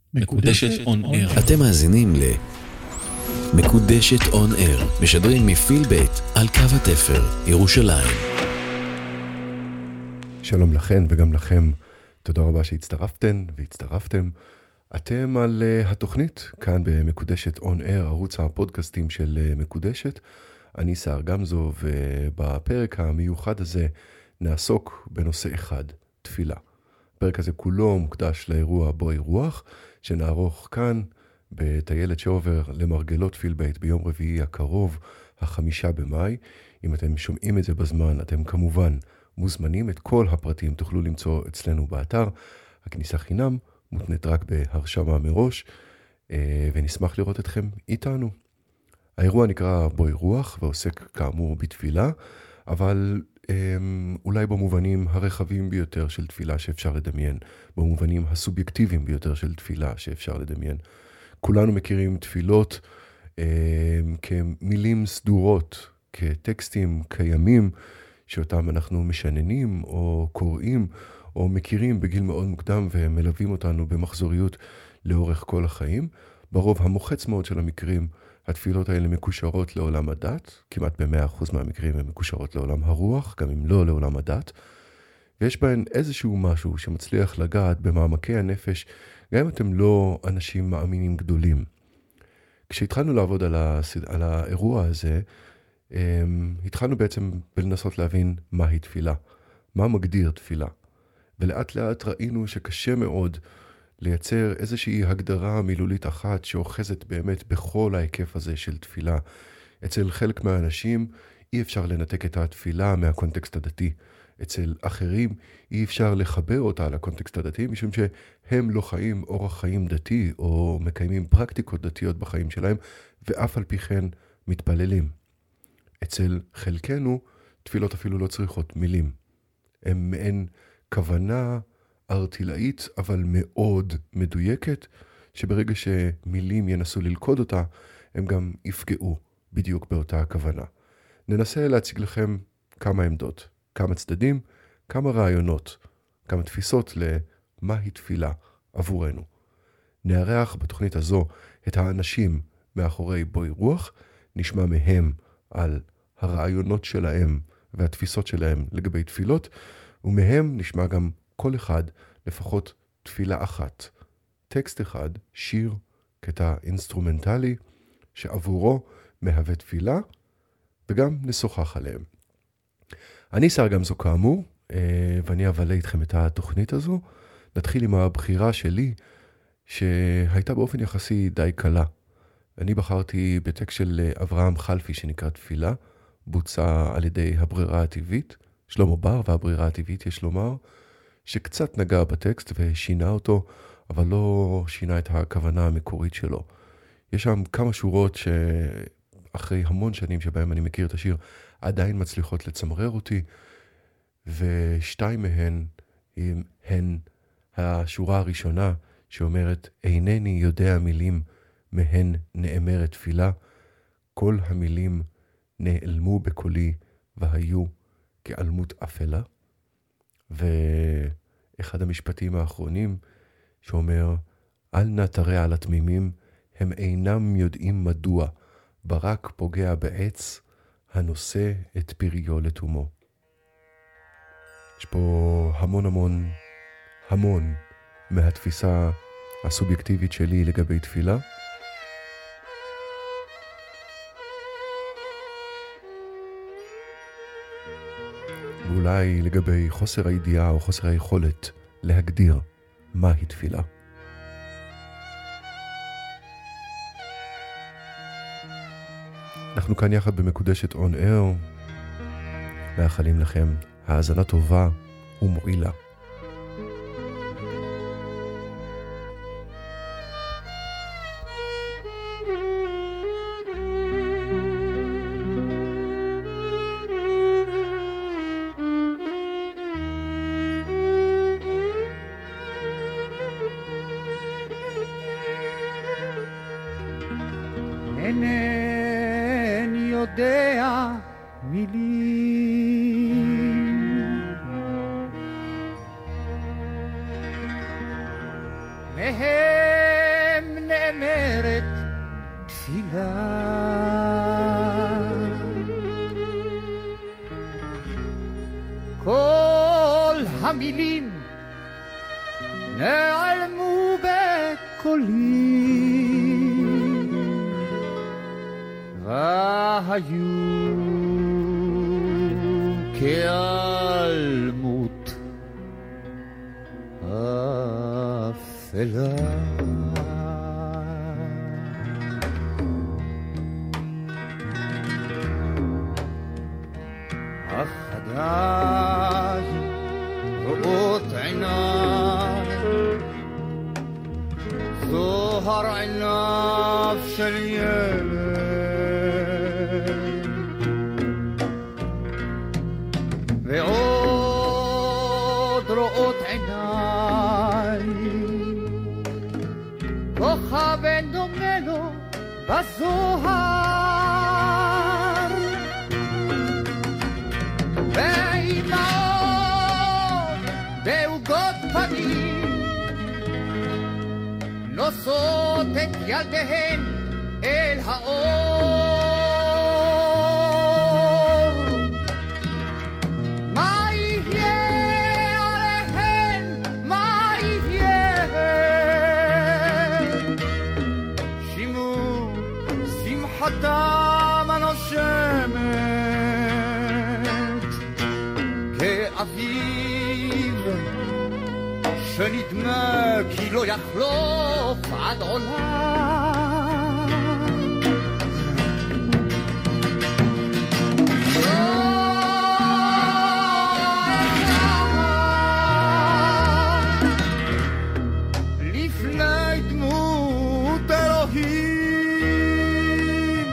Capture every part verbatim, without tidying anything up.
מקודשת און אר. אתם מאזינים ל מקודשת און אר, משדרים מפיל בית על קו התפר, ירושלים. שלום לכן וגם לכם, תודה רבה שהצטרפתן והצטרפתם. אתם על uh, התוכנית כאן במקודשת און אר, ערוץ הפודקאסטים של uh, מקודשת. אני סער גמזו, ובפרק המיוחד הזה נעסוק בנושא אחד, תפילה. הפרק הזה כולו מוקדש לאירוע בואי רוח, שנערוך כאן בטיילת שובר למרגלות פיל בית ביום רביעי הקרוב, החמישה במאי. אם אתם שומעים את זה בזמן, אתם כמובן מוזמנים. את כל הפרטים תוכלו למצוא אצלנו באתר. הכניסה חינם, מותנית רק בהרשמה מראש, ונשמח לראות אתכם איתנו. האירוע נקרא בואי רוח ועוסק כאמור בתפילה, אבל אולי במובנים הרחבים ביותר של תפילה שאפשר לדמיין, במובנים הסובייקטיביים ביותר של תפילה שאפשר לדמיין. כולנו מכירים תפילות כמילים סדורות, כטקסטים קיימים שאותם אנחנו משננים או קוראים או מכירים בגיל מאוד מוקדם ומלווים אותנו במחזוריות לאורך כל החיים. ברוב המוחץ מאוד של המקרים התפילות האלה מקושרות לעולם הדת, כמעט ב-מאה אחוז מהמקרים הן מקושרות לעולם הרוח, גם אם לא לעולם הדת, ויש בהן איזשהו משהו שמצליח לגעת במעמקי הנפש, גם אם אתם לא אנשים מאמינים גדולים. כשהתחלנו לעבוד על, הסד... על האירוע הזה, התחלנו בעצם בלנסות להבין מהי תפילה, מה מגדיר תפילה, ולאט לאט ראינו שקשה מאוד לייצר איזושהי הגדרה מילולית אחת שאוחזת באמת בכל ההיקף הזה של תפילה. אצל חלק מהאנשים אי אפשר לנתק את התפילה מהקונטקסט הדתי. אצל אחרים אי אפשר לחבר אותה לקונטקסט הדתי, משום שהם לא חיים אורח חיים דתי או מקיימים פרקטיקות דתיות בחיים שלהם, ואף על פי כן מתפללים. אצל חלקנו תפילות אפילו לא צריכות מילים. הם מעין כוונה ארטילאית, אבל מאוד מדויקת, שברגע שמילים ינסו ללכוד אותה, הם גם יפגעו בדיוק באותה הכוונה. ננסה להציג לכם כמה עמדות, כמה צדדים, כמה רעיונות, כמה תפיסות למהי תפילה עבורנו. נארח בתוכנית הזו את האנשים מאחורי בואי רוח, נשמע מהם על הרעיונות שלהם והתפיסות שלהם לגבי תפילות, ומהם נשמע גם כל אחד לפחות תפילה אחת, טקסט אחד, שיר, קטע אינסטרומנטלי, שעבורו מהווה תפילה, וגם נשוחח עליהם. אני סער גמזו כאמור, ואני אבלה איתכם את התוכנית הזו. נתחיל עם הבחירה שלי, שהייתה באופן יחסי די קלה. אני בחרתי בטקסט של אברהם חלפי שנקרא תפילה, בוצע על ידי הברירה הטבעית, שלמה בר והברירה הטבעית יש לומר, שקצת נגע בטקסט ושינה אותו, אבל לא שינה את הכוונה המקורית שלו. יש שם כמה שורות שאחרי המון שנים שבהם אני מכיר את השיר, עדיין מצליחות לצמרר אותי, ושתיים מהן הן השורה הראשונה שאומרת, אינני יודע מילים מהן נאמרת תפילה, כל המילים נעלמו בקולי והיו כעלמות אפלה. ואחד המשפטים האחרונים שאומר, אל נא תרע על התמימים, הם אינם יודעים מדוע, ברק פוגע בעץ, הנושא את פריו לתומו. יש פה המון המון המון מהתפיסה הסובייקטיבית שלי לגבי תפילה. ואולי לגבי חוסר הידיעה או חוסר היכולת להגדיר מהי תפילה. אנחנו כאן יחד במקודשת און אר, מאחלים לכם האזנה טובה ומועילה. אינני יודע מילים מהן זמרת תפילה. כל המילים נעלמו בקולי והיו כעלמות אפלה. אך עדיין רואות עיניי זוהר עיניו של ילד, ועוד רואות עיניי כוכב אין דומה לו בזוהר, ואימהות בעוגות פנים נושאות את ילדיהן אל האור. מה יהיה עליהן? מה יהיה? שימו שמחתם הנושמת כאביב שנדמה כי לא יחלוף עד עולם. לפני דמות אלוהים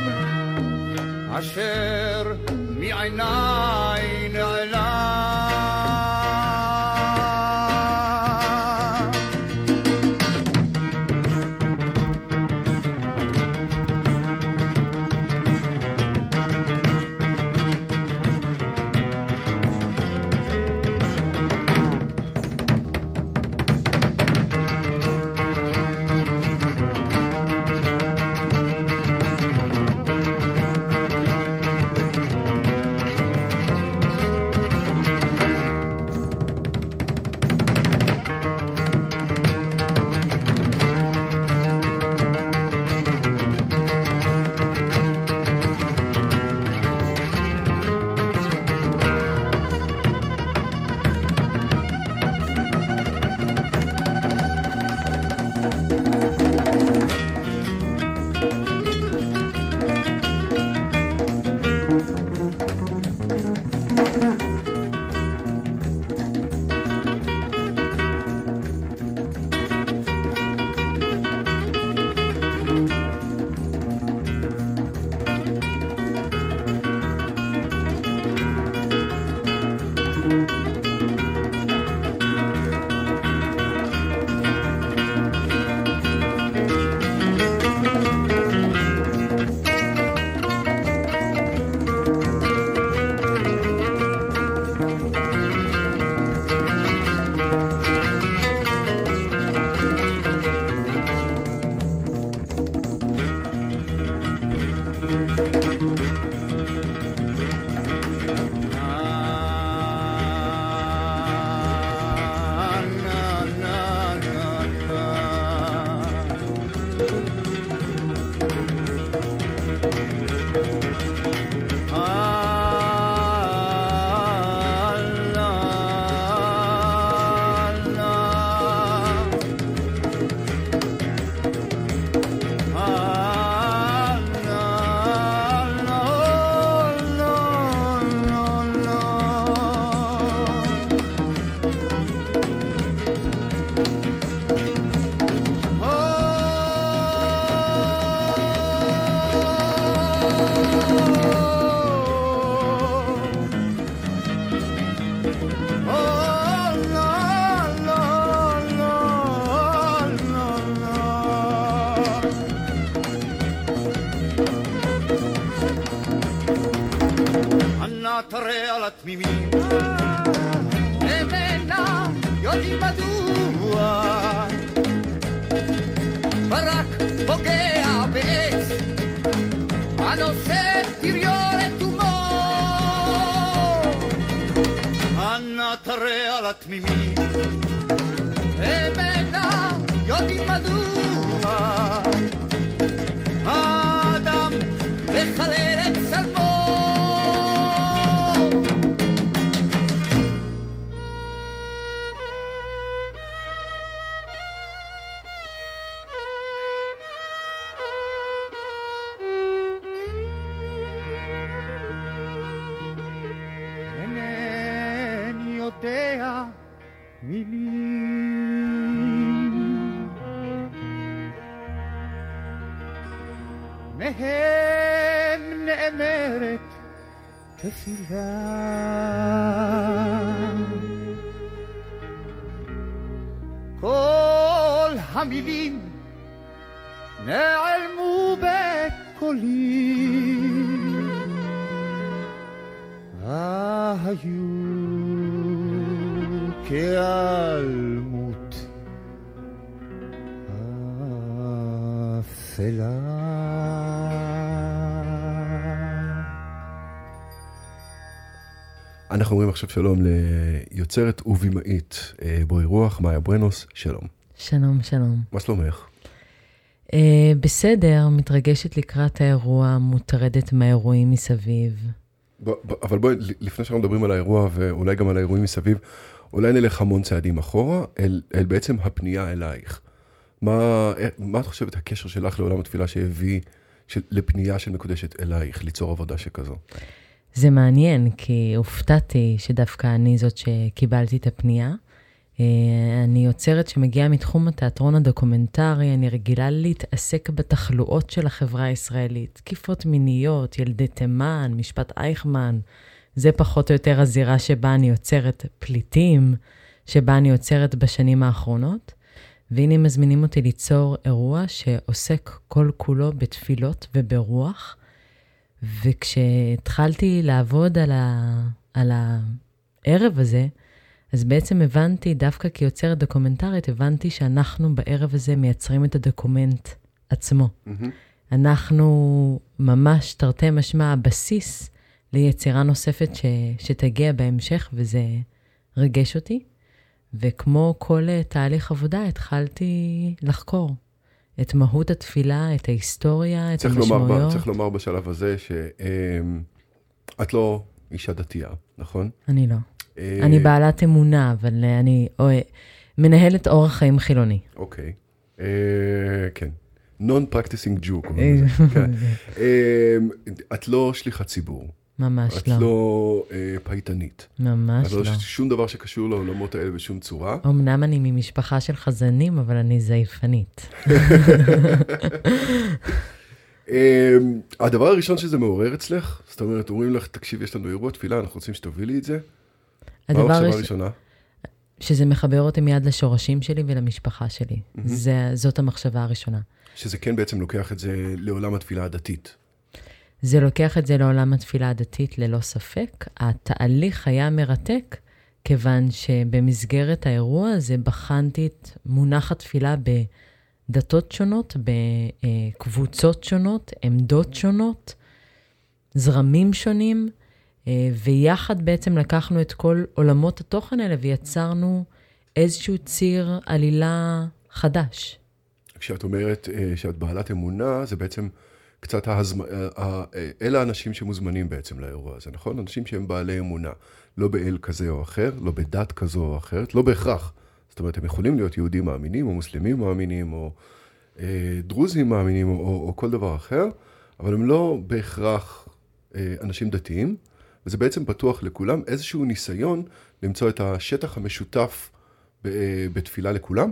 אשר מעיניי נעלם, תראה על התמימים למנה יודעים מדוע ברק על התמימים הם אינם יודעים מדוע האדם לחלל את צלמו יודע מילים מהם נאמרת תפילה כל המילים נעלמו בקולי היו כעלמות אפלה. אנחנו אומרים עכשיו שלום ליוצרת ובימאית בואי רוח, מאיה ברנוס, שלום. שלום, שלום. מה שלומך? Uh, בסדר, מתרגשת לקראת האירוע, מוטרדת מהאירועים מסביב. ב- ב- אבל בואי, לפני שאנחנו מדברים על האירוע ואולי גם על האירועים מסביב, אולי נלך המון צעדים אחורה, אל, אל בעצם הפנייה אלייך. מה, מה את חושבת הקשר שלך לעולם התפילה שהביא של, לפנייה של מקודשת אלייך, ליצור עבודה שכזו? זה מעניין, כי הופתעתי שדווקא אני זאת שקיבלתי את הפנייה. אני יוצרת שמגיעה מתחום התיאטרון הדוקומנטרי, אני רגילה להתעסק בתחלואות של החברה הישראלית, תקיפות מיניות, ילדי תימן, משפט אייכמן, זה פחות או יותר הזירה שבה אני יוצרת פליטים, שבה אני יוצרת בשנים האחרונות, והנה מזמינים אותי ליצור אירוע שעוסק כל כולו בתפילות וברוח, וכשהתחלתי לעבוד על, ה... על הערב הזה, אז בעצם הבנתי, דווקא כיוצרת דוקומנטרית, הבנתי שאנחנו בערב הזה מייצרים את הדוקומנט עצמו. Mm-hmm. אנחנו ממש תרתי משמע הבסיס ליצירה נוספת ש... שתגיע בהמשך, וזה רגש אותי. וכמו כל תהליך עבודה, התחלתי לחקור את מהות התפילה, את ההיסטוריה, את המשמעויות. לומר, צריך לומר בשלב הזה שאת לא אישה דתייה, נכון? אני לא. אני בעלת אמונה, אבל אני מנהלת אורח חיים חילוני. אוקיי. כן. Non-practicing Jew. את לא שליחת ציבור. ממש לא. את לא פייטנית. ממש לא. את לא שום דבר שקשור לעולמות האלה בשום צורה. אמנם אני ממשפחה של חזנים, אבל אני זייפנית. הדבר הראשון שזה מעורר אצלך, זאת אומרת, אומרים לך, תקשיב, יש לנו אירוע תפילה, אנחנו רוצים שתובילי את זה. מה המחשבה הראשונה? שזה מחבר אותי מיד לשורשים שלי ולמשפחה שלי. זאת המחשבה הראשונה. שזה כן בעצם לוקח את זה לעולם התפילה הדתית. זה לוקח את זה לעולם התפילה הדתית ללא ספק. התהליך היה מרתק, כיוון שבמסגרת האירוע הזה בחנתי את מונח התפילה בדתות שונות, בקבוצות שונות, עמדות שונות, זרמים שונים, ויחד בעצם לקחנו את כל עולמות התוכן האלה ויצרנו איזשהו ציר עלילה חדש. כשאת אומרת שאת בעלת אמונה, זה בעצם קצת ההזמ... אלה האנשים שמוזמנים בעצם לאירוע הזה, נכון? אנשים שהם בעלי אמונה, לא באל כזה או אחר, לא בדת כזו או אחרת, לא בהכרח. זאת אומרת, הם יכולים להיות יהודים מאמינים, או מוסלמים מאמינים, או אה, דרוזים מאמינים, או, או, או כל דבר אחר, אבל הם לא בהכרח אה, אנשים דתיים, וזה בעצם פתוח לכולם איזשהו ניסיון למצוא את השטח המשותף ב, אה, בתפילה לכולם.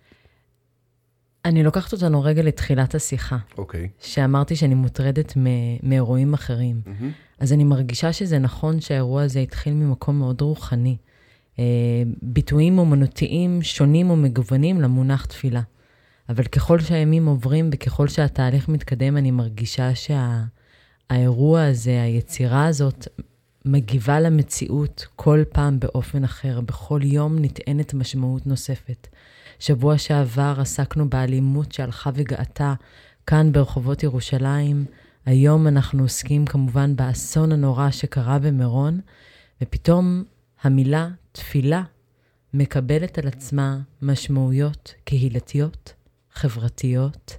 אני לוקחת אותנו רגע לתחילת השיחה. אוקיי. שאמרתי שאני מוטרדת מאירועים אחרים. Mm-hmm. אז אני מרגישה שזה נכון שהאירוע הזה התחיל ממקום מאוד רוחני. ביטויים אומנותיים שונים ומגוונים למונח תפילה. אבל ככל שהימים עוברים וככל שהתהליך מתקדם, אני מרגישה שהאירוע הזה, היצירה הזאת, מגיבה למציאות כל פעם באופן אחר. בכל יום נטענת משמעות נוספת. שבוע שעבר עסקנו באלימות שהלכה וגעתה כאן ברחובות ירושלים. היום אנחנו עוסקים כמובן באסון הנורא שקרה במירון, ופתאום המילה תפילה מקבלת על עצמה משמעויות קהילתיות, חברתיות,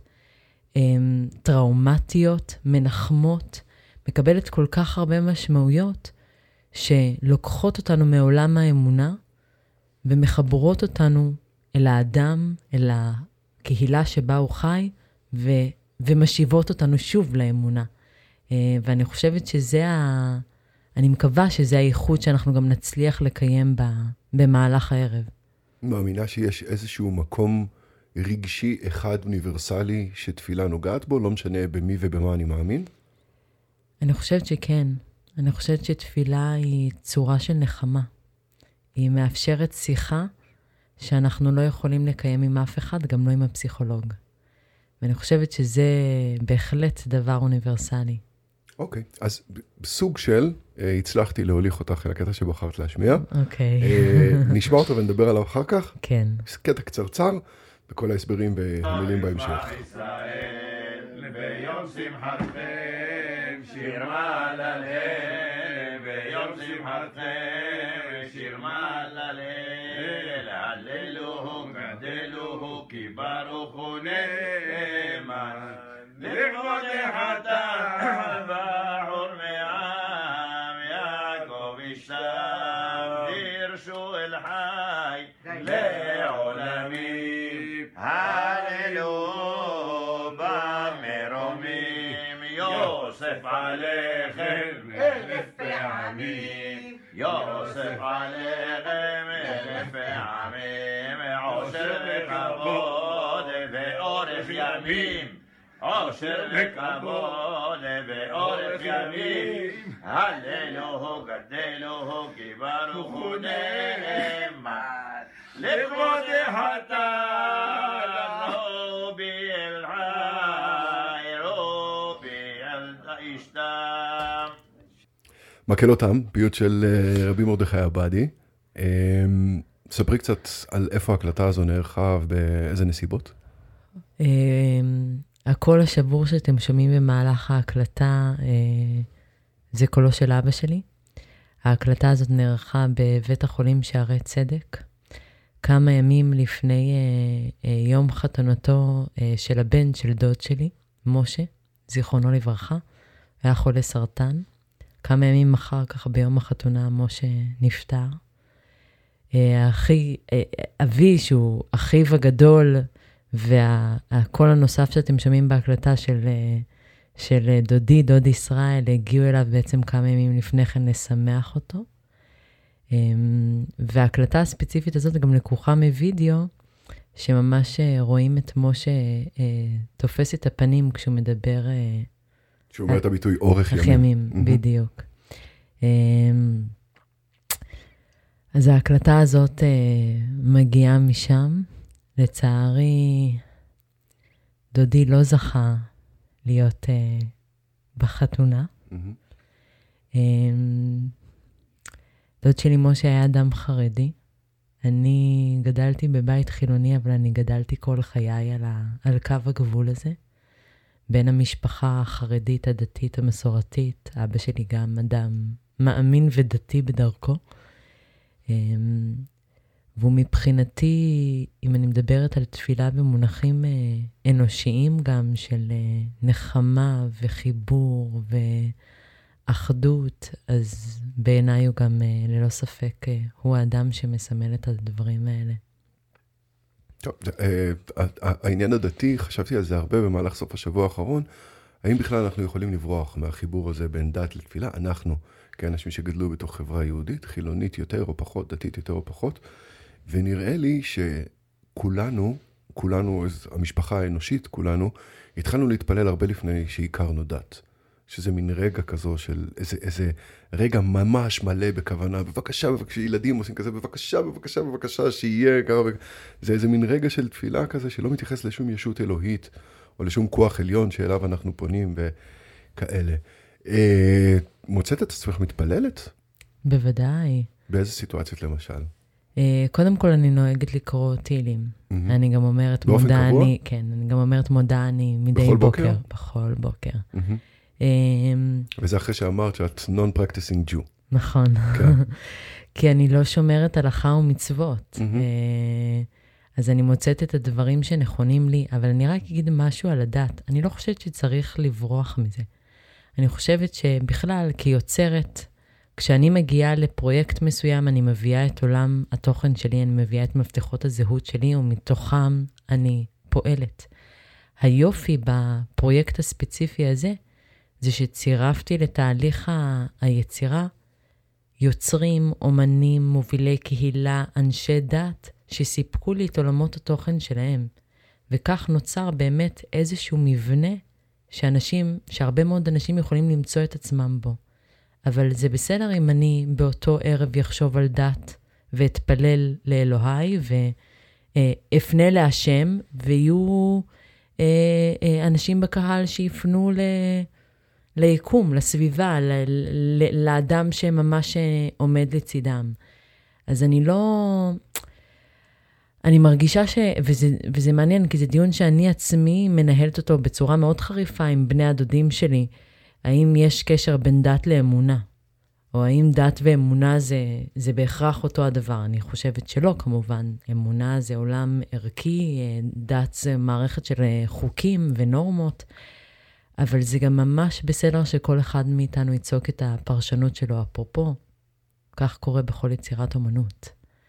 טראומטיות, מנחמות, מקבלת כל כך הרבה משמעויות שלוקחות אותנו מעולם האמונה ומחברות אותנו אל האדם, אל הקהילה שבה הוא חי, ו, ומשיבות אותנו שוב לאמונה. ואני חושבת שזה, ה, אני מקווה שזה הייחוד שאנחנו גם נצליח לקיים ב, במהלך הערב. מאמינה שיש איזשהו מקום רגשי אחד אוניברסלי שתפילה נוגעת בו, לא משנה במי ובמה אני מאמין? אני חושבת שכן. אני חושבת שתפילה היא צורה של נחמה. היא מאפשרת שיחה שאנחנו לא יכולים לקיים עם אף אחד, גם לא עם הפסיכולוג. ואני חושבת שזה בהחלט דבר אוניברסלי. אוקיי, אז בסוג של, הצלחתי להוליך אותך אל הקטע שבחרת להשמיע. אוקיי. נשמע אותו ונדבר עליו אחר כך. כן. קטע קצרצר, וכל ההסברים והמילים בהמשך. ישראל, ביום שמחתכם, שיר מעלליהם, ביום שמחתכם, שיר מעלליהם, הללוהו, גדלוהו, כי ברוך הוא נאמן, לכבוד חתם, בחור מעם, יעקב ישתם, דירשו אל חי, לעולמים, הללוהו, במרומים, יוסף עליכם, אלף פעמים, יוסף עליכם, אלף פעמים, עושר וכבוד ואורך ימים, עושר וכבוד ואורך ימים, הללוהו גדלוהו כי ברוך הוא נאמן, לכבוד חטאנו באל חי, רובי אל תשתם. מקהלותם, פיוט של רבי מרדכי עבאדי. ספרי קצת על איפה ההקלטה הזו נערכה ובאיזה נסיבות. הקול השבור שאתם שומעים במהלך ההקלטה זה קולו של אבא שלי. ההקלטה הזאת נערכה בבית החולים שערי צדק, כמה ימים לפני יום חתונתו של הבן של דוד שלי, משה, זיכרונו לברכה, היה חולה סרטן. כמה ימים אחר כך ביום החתונה משה נפטר. אחי, אבי שהוא אחיו הגדול, והקול הנוסף שאתם שומעים בהקלטה של, של דודי, דוד ישראל, הגיעו אליו בעצם כמה ימים לפני כן לשמח אותו. וההקלטה הספציפית הזאת גם לקוחה מווידאו, שממש רואים את משה תופס את הפנים כשהוא מדבר... שהוא אומר את הביטוי אורך ימים. ימים, בדיוק. אז ההקלטה הזאת מגיעה משם. לצערי, דודי לא זכה להיות בחתונה. דוד שלי משה היה אדם חרדי. אני גדלתי בבית חילוני, אבל אני גדלתי כל חיי על, ה, על קו הגבול הזה. בין המשפחה החרדית, הדתית, המסורתית. אבא שלי גם אדם מאמין ודתי בדרכו. והוא מבחינתי, אם אני מדברת על תפילה במונחים אנושיים גם, של נחמה וחיבור ואחדות, אז בעיניי הוא גם ללא ספק, הוא האדם שמסמל את הדברים האלה. טוב, העניין הדתי, חשבתי על זה הרבה במהלך סוף השבוע האחרון, האם בכלל אנחנו יכולים לברוח מהחיבור הזה בין דת לתפילה? אנחנו, כאנשים שגדלו בתוך חברה יהודית, חילונית יותר או פחות, דתית יותר או פחות, ונראה לי שכולנו, כולנו, המשפחה האנושית, כולנו, התחלנו להתפלל הרבה לפני שהכרנו דת. שזה מין רגע כזו של איזה, איזה רגע ממש מלא בכוונה, בבקשה, בבקשה, ילדים עושים כזה, בבקשה, בבקשה, בבקשה, שיהיה ככה, זה איזה מין רגע של תפילה כזה, שלא מתייחס לשום ישות אלוהית, או לשום כוח עליון שאליו אנחנו פונים וכאלה. אה, מוצאת את עצמך מתפללת? בוודאי. באיזה סיטואציות למשל? קודם כל אני נוהגת לקרוא תהילים. אני גם אומרת מודה אני, כן, אני גם אומרת מודה אני מדי בוקר. בכל בוקר? וזה אחרי שאמרת שאת non-practicing Jew. נכון. כן. כי אני לא שומרת הלכה ומצוות. מהמם. אה, אז אני מוצאת את הדברים שנכונים לי, אבל אני רק אגיד משהו על הדת. אני לא חושבת שצריך לברוח מזה. אני חושבת שבכלל, כיוצרת, כשאני מגיעה לפרויקט מסוים, אני מביאה את עולם התוכן שלי, אני מביאה את מפתחות הזהות שלי, ומתוכם אני פועלת. היופי בפרויקט הספציפי הזה, זה שצירפתי לתהליך ה- היצירה, יוצרים, אומנים, מובילי קהילה, אנשי דת, שסיפקו לי את עולמות התוכן שלהם. וכך נוצר באמת איזשהו מבנה שאנשים, שהרבה מאוד אנשים יכולים למצוא את עצמם בו. אבל זה בסדר אם אני באותו ערב יחשוב על דת ואתפלל לאלוהי ואפנה להשם, ויהיו אה, אה, אנשים בקהל שיפנו ל... ליקום, לסביבה, ל... ל... לאדם שממש עומד לצידם. אז אני לא... אני מרגישה ש... וזה, וזה מעניין, כי זה דיון שאני עצמי מנהלת אותו בצורה מאוד חריפה עם בני הדודים שלי. האם יש קשר בין דת לאמונה? או האם דת ואמונה זה, זה בהכרח אותו הדבר? אני חושבת שלא, כמובן. אמונה זה עולם ערכי, דת זה מערכת של חוקים ונורמות, אבל זה גם ממש בסדר שכל אחד מאיתנו ייצוק את הפרשנות שלו. אפרופו, כך קורה בכל יצירת אומנות.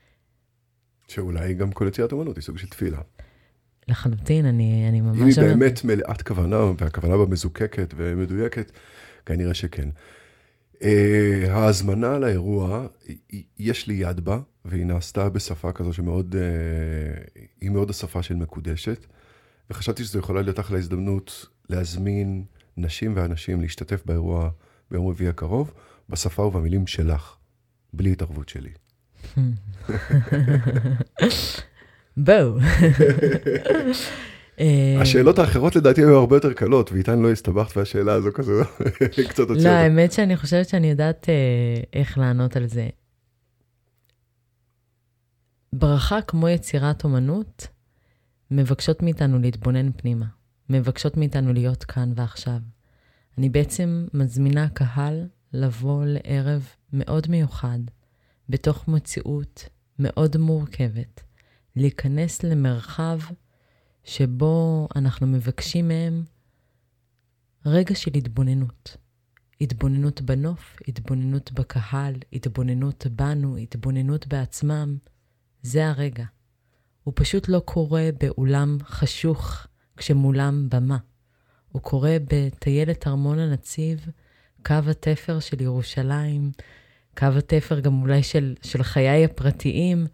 שאולי גם כל יצירת אומנות היא סוג של תפילה. לחלוטין, אני, אני ממש... אם היא באמת מלאת כוונה, והכוונה בה מזוקקת ומדויקת, כנראה שכן. Uh, ההזמנה לאירוע, יש לי יד בה, והיא נעשתה בשפה כזו שמאוד, uh, היא מאוד השפה של מקודשת, וחשבתי שזו יכולה להיות אחלה הזדמנות להזמין נשים ואנשים להשתתף באירוע ביום רביעי הקרוב, בשפה ובמילים שלך, בלי התערבות שלי. בואו. השאלות האחרות לדעתי היו הרבה יותר קלות, ואיתן לא הסתבכת, והשאלה הזו כזה קצת הוצאת. לא, האמת שאני חושבת שאני יודעת איך לענות על זה. ברכה כמו יצירת אומנות, מבקשות מאיתנו להתבונן פנימה. מבקשות מאיתנו להיות כאן ועכשיו. אני בעצם מזמינה קהל לבוא לערב מאוד מיוחד, בתוך מציאות מאוד מורכבת, להיכנס למרחב שבו אנחנו מבקשים מהם רגע של התבוננות. התבוננות בנוף, התבוננות בקהל, התבוננות בנו, התבוננות בעצמם. זה הרגע. הוא פשוט לא קורה באולם חשוך כשמולם במה. הוא קורה בטיילת ארמון הנציב, קו התפר של ירושלים, קו התפר גם אולי של, של חיי הפרטיים,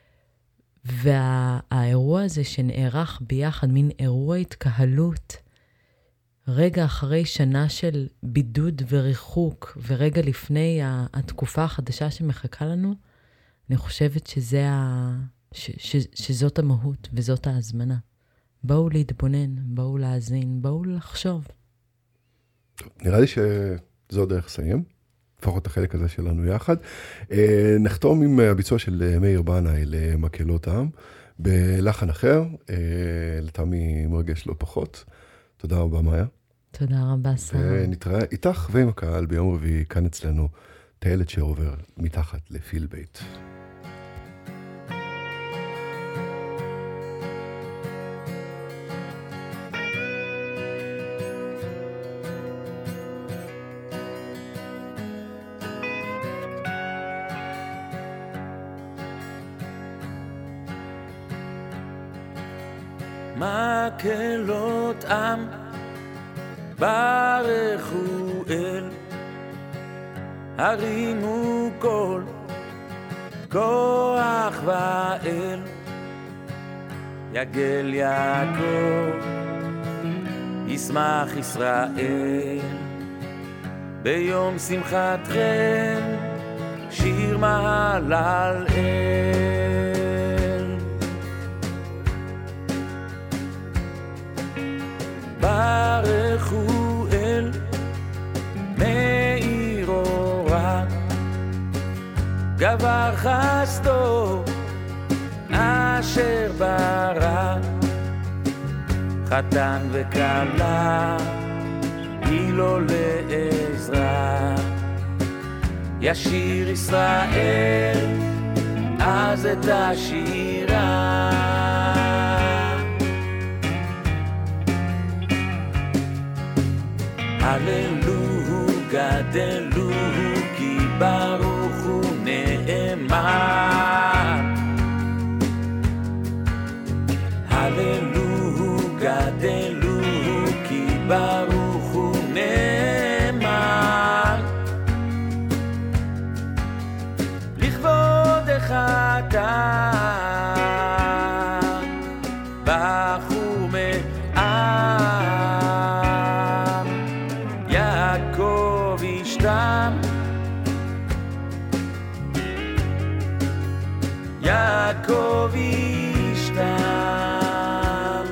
והאירוע הזה שנערך ביחד, מין אירוע התקהלות, רגע אחרי שנה של בידוד וריחוק, ורגע לפני התקופה החדשה שמחכה לנו, אני חושבת שזה ה... ש, ש, שזאת המהות וזאת ההזמנה. בואו להתבונן, בואו להאזין, בואו לחשוב. טוב, נראה לי שזו דרך לסיים, לפחות החלק הזה שלנו יחד. נחתום עם הביצוע של מאיר בנאי למקהלות העם, בלחן אחר, לטעמי מרגש לא פחות. תודה רבה, מאיה. תודה רבה, שרה. ונתראה איתך ועם הקהל ביום רביעי, כאן אצלנו, טיילת שעובר מתחת לפיל בית. מקהלות עם ברכו אל, הרימו קול כוח ואל, יגל יעקב ישמח ישראל, ביום שמחתכם שיר מהלל אל. ברכו אל מאיר אורה, גבר חסדו אשר ברא, חתן וכלה היא לו לעזרה, ישיר ישראל אז את השירה. הללוהו גדלוהו כי ברוך הוא נאמן. הללוהו גדלוהו כי ברוך הוא נאמן. לכבוד החתן בחור מעם יעקב ישתם. יעקב ישתם.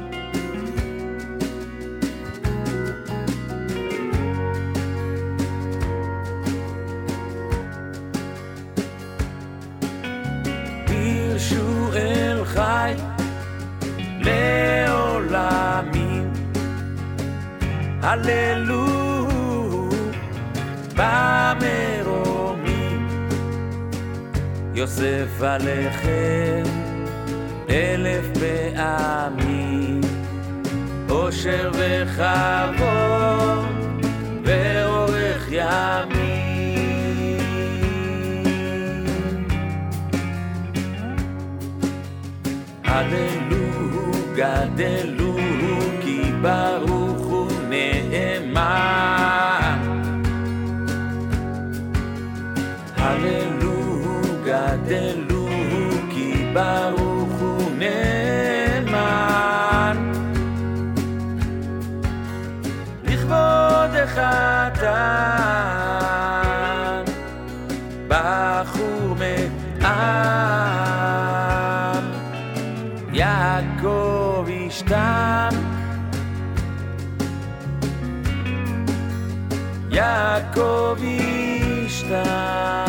ירשו אל חי לעולמים. הללוהו במרומים. יוסף עליכם אלף פעמים. אושר וחבוד ואורך ימים. הללוהו גדלוהו כי ברוך הוא נאמן. הללוהו גדלוהו כי ברוך הוא נאמן. לכבוד החתן בחור מעם יעקב ישתם. יעקב ישתם.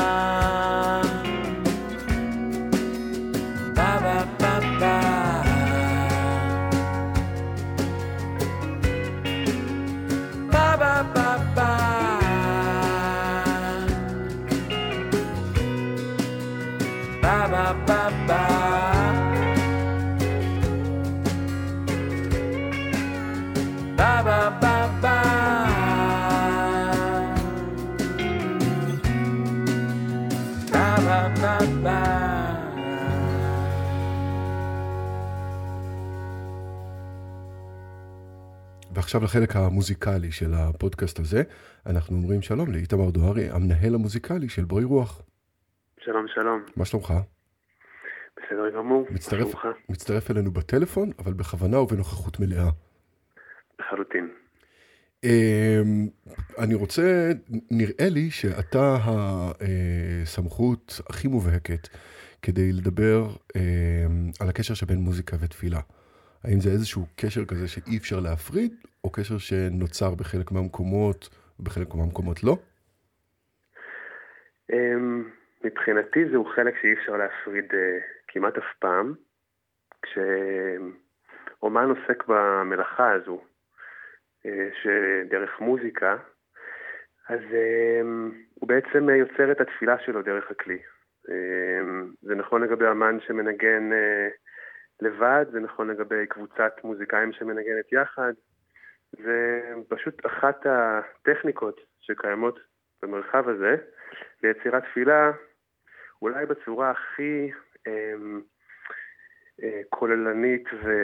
ba ba ba ba ba ba ba ba ba ba ba ba ba ba ba ba ba ba ba. ועכשיו לחלק המוזיקלי של הפודקאסט הזה, אנחנו אומרים שלום לאיתמר דוהרי, המנהל המוזיקלי של בואי רוח. שלום, שלום. מה שלומך? בסדר גמור. מצטרף, מצטרף אלינו בטלפון, אבל בכוונה ובנוכחות מלאה. לחלוטין. אני רוצה, נראה לי שאתה הסמכות הכי מובהקת כדי לדבר על הקשר שבין מוזיקה ותפילה. האם זה איזשהו קשר כזה שאי אפשר להפריד, או קשר שנוצר בחלק מהמקומות, ובחלק מהמקומות לא? מבחינתי זהו חלק שאי אפשר להפריד כמעט אף פעם. כשאומן עוסק במלאכה הזו, שדרך מוזיקה, אז הוא בעצם יוצר את התפילה שלו דרך הכלי. זה נכון לגבי אמן שמנגן לבד, זה נכון לגבי קבוצת מוזיקאים שמנגנת יחד. זה פשוט אחת הטכניקות שקיימות במרחב הזה, ליצירת תפילה, אולי בצורה הכי אה, אה, כוללנית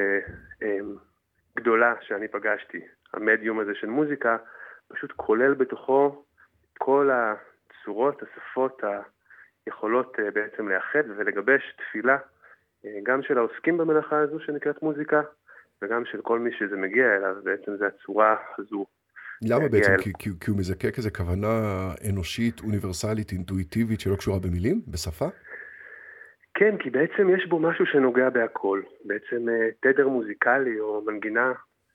וגדולה שאני פגשתי. המדיום הזה של מוזיקה פשוט כולל בתוכו כל הצורות, השפות, היכולות אה, בעצם לאחד ולגבש תפילה, גם של העוסקים במלאכה הזו שנקראת מוזיקה, וגם של כל מי שזה מגיע אליו, בעצם זה הצורה הזו. למה בעצם? כי, כי, כי הוא מזקק איזו כוונה אנושית, אוניברסלית, אינטואיטיבית, שלא קשורה במילים, בשפה? כן, כי בעצם יש בו משהו שנוגע בהכל. בעצם תדר מוזיקלי או מנגינה,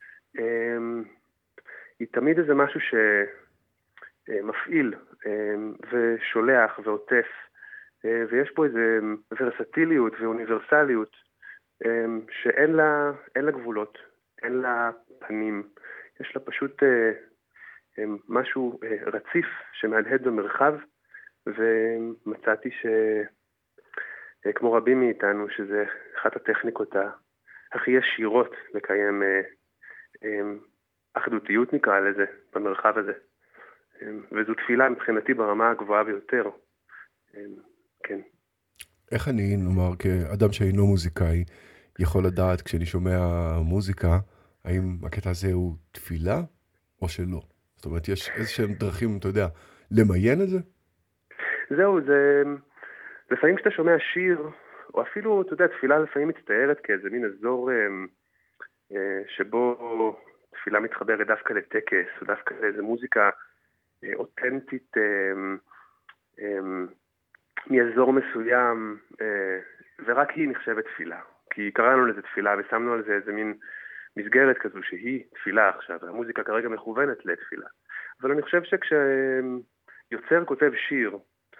היא תמיד איזה משהו שמפעיל ושולח ועוטף, ויש פה איזה ורסטיליות ואוניברסליות שאין לה, אין לה גבולות, אין לה פנים. יש לה פשוט משהו רציף שמהדהד במרחב, ומצאתי שכמו רבים מאיתנו, שזה אחת הטכניקות הכי ישירות לקיים אחדותיות נקרא לזה, במרחב הזה. וזו תפילה מבחינתי ברמה הגבוהה ביותר. כן. איך אני, נאמר, כאדם שאינו מוזיקאי, יכול לדעת כשאני שומע מוזיקה, האם הקטע הזה הוא תפילה או שלא? זאת אומרת, יש איזשהם דרכים, אתה יודע, למיין את זה? זהו, זה... לפעמים כשאתה שומע שיר, או אפילו, אתה יודע, תפילה לפעמים מצטיירת כאיזה מין אזור אה, שבו תפילה מתחברת דווקא לטקס, או דווקא לאיזו מוזיקה אה, אותנטית אה, אה, מאזור מסוים, אה, ורק היא נחשבת תפילה. כי קראנו לזה תפילה ושמנו על זה איזה מין מסגרת כזו שהיא תפילה עכשיו, והמוזיקה כרגע מכוונת לתפילה. אבל אני חושב שכשיוצר כותב שיר,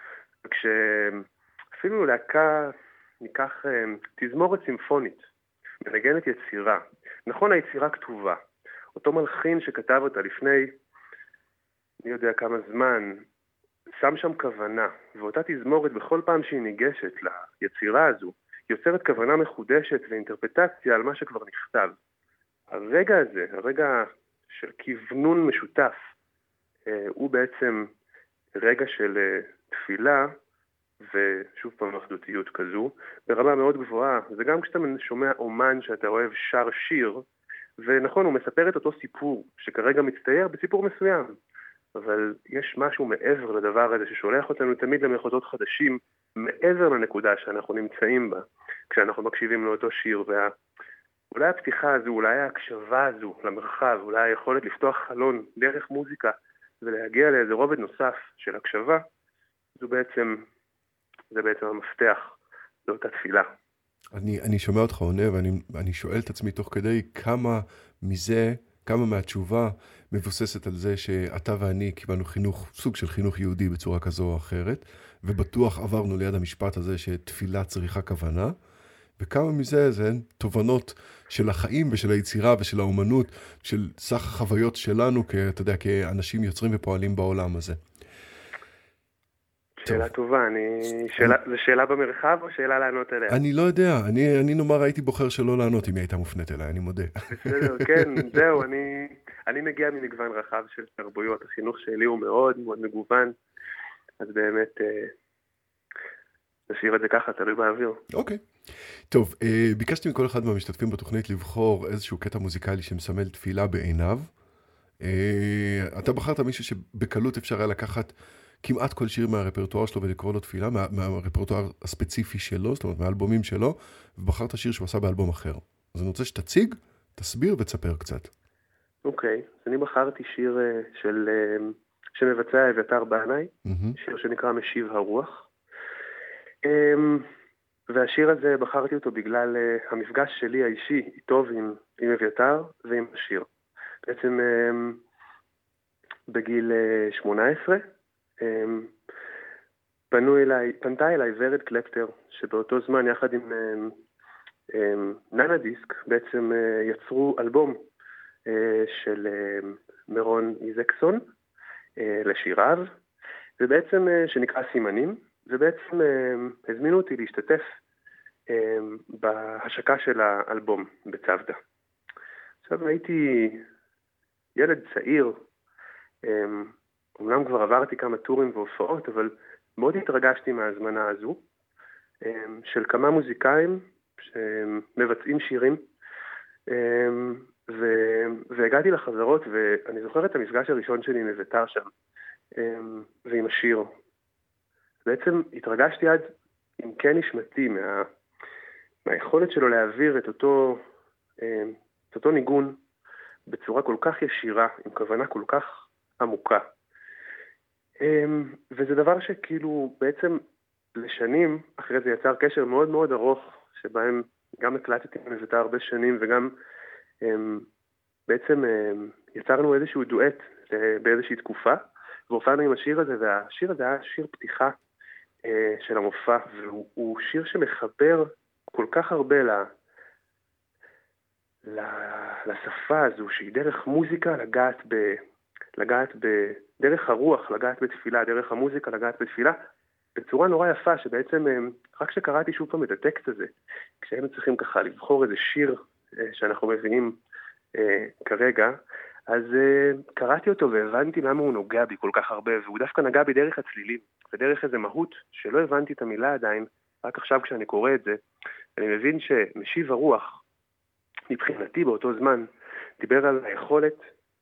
כשאפילו להקה ניקח תזמורת סימפונית, מנגנת יצירה, נכון היצירה כתובה, אותו מלחין שכתב אותה לפני, אני יודע כמה זמן, שם שם כוונה, ואותה תזמורת בכל פעם שהיא ניגשת ליצירה הזו, יוצרת כוונה מחודשת ואינטרפטציה על מה שכבר נכתב. הרגע הזה, הרגע של כיוונון משותף, אה, הוא בעצם רגע של אה, תפילה, ושוב פעם אחדותיות כזו, ברמה מאוד גבוהה. זה גם כשאתה שומע אומן שאתה אוהב שר שיר, ונכון, הוא מספר את אותו סיפור, שכרגע מצטייר בסיפור מסוים, אבל יש משהו מעבר לדבר הזה, ששולח אותנו תמיד למחוזות חדשים, מעבר לנקודה שאנחנו נמצאים בה, כשאנחנו מקשיבים לאותו שיר, וה... אולי הפתיחה הזו, אולי ההקשבה הזו למרחב, אולי היכולת לפתוח חלון דרך מוזיקה, ולהגיע לאיזה רובד נוסף של הקשבה, זו בעצם, זה בעצם המפתח לאותה תפילה. אני, אני שומע אותך עונה, ואני אני שואל את עצמי תוך כדי כמה מזה, כמה מהתשובה מבוססת על זה שאתה ואני קיבלנו חינוך, סוג של חינוך יהודי בצורה כזו או אחרת, ובטוח עברנו ליד המשפט הזה שתפילה צריכה כוונה, וכמה מזה זה תובנות של החיים ושל היצירה ושל האומנות, של סך החוויות שלנו, אתה יודע, כאנשים יוצרים ופועלים בעולם הזה. שאלה טוב. טובה, אני... שאלה... אני... זו שאלה במרחב או שאלה לענות אליה? אני לא יודע, אני, אני נאמר הייתי בוחר שלא לענות אם היא הייתה מופנית אליי, אני מודה. בסדר, כן, זהו, אני, אני מגיע ממגוון רחב של תרבויות, החינוך שלי הוא מאוד מאוד מגוון, אז באמת... נשאיר את זה ככה, תלוי באוויר. אוקיי. טוב, ביקשתי מכל אחד מהמשתתפים בתוכנית לבחור איזשהו קטע מוזיקלי שמסמל תפילה בעיניו. אתה בחרת מישהו שבקלות אפשר היה לקחת כמעט כל שיר מהרפרטואר שלו ולקרוא לו תפילה, מה, מהרפרטואר הספציפי שלו, זאת אומרת, מהאלבומים שלו, ובחרת שיר שהוא עשה באלבום אחר. אז אני רוצה שתציג, תסביר ותספר קצת. אוקיי, אז אני בחרתי שיר של, שמבצע אביתר בנאי, mm-hmm. שיר שנקרא משיב הרוח. והשיר הזה בחרתי אותו בגלל המפגש שלי האישי איתו ועם, עם אביתר ועם השיר. בעצם בגיל שמונה עשרה פנו אליי, פנתה אליי ורד קלפטר, שבאותו זמן יחד עם ננה דיסק בעצם יצרו אלבום של מרון איזקסון לשיריו, ובעצם שנקרא סימנים, ובעצם הזמינו אותי להשתתף בהשקה של האלבום בצוותא. עכשיו הייתי ילד צעיר, אומנם כבר עברתי כמה טורים והופעות, אבל מאוד התרגשתי מההזמנה הזו, של כמה מוזיקאים שמבצעים שירים, והגעתי לחברות, ואני זוכר את המפגש הראשון שלי עם אביתר שם, ועם השיר. בעצם התרגשתי עד עם כן נשמתי מה, מהיכולת שלו להעביר את אותו, את אותו ניגון בצורה כל כך ישירה, עם כוונה כל כך עמוקה. וזה דבר שכאילו בעצם לשנים, אחרי זה יצר קשר מאוד מאוד ארוך, שבהם גם הקלטתי עם אביתר הרבה שנים, וגם בעצם יצרנו איזשהו דואט באיזושהי תקופה, והופענו עם השיר הזה, והשיר הזה היה שיר פתיחה של המופע, והוא שיר שמחבר כל כך הרבה ל... לשפה הזו, שהיא דרך מוזיקה לגעת, ב... לגעת ב... דרך הרוח לגעת בתפילה, דרך המוזיקה לגעת בתפילה, בצורה נורא יפה, שבעצם רק כשקראתי שוב פעם את הטקסט הזה, כשהיינו צריכים ככה לבחור איזה שיר שאנחנו מביאים כרגע, אז קראתי אותו והבנתי למה הוא נוגע בי כל כך הרבה, והוא דווקא נגע בי דרך הצלילים, ודרך איזה מהות שלא הבנתי את המילה עדיין, רק עכשיו כשאני קורא את זה, אני מבין שמשיב הרוח, מבחינתי באותו זמן, דיבר על היכולת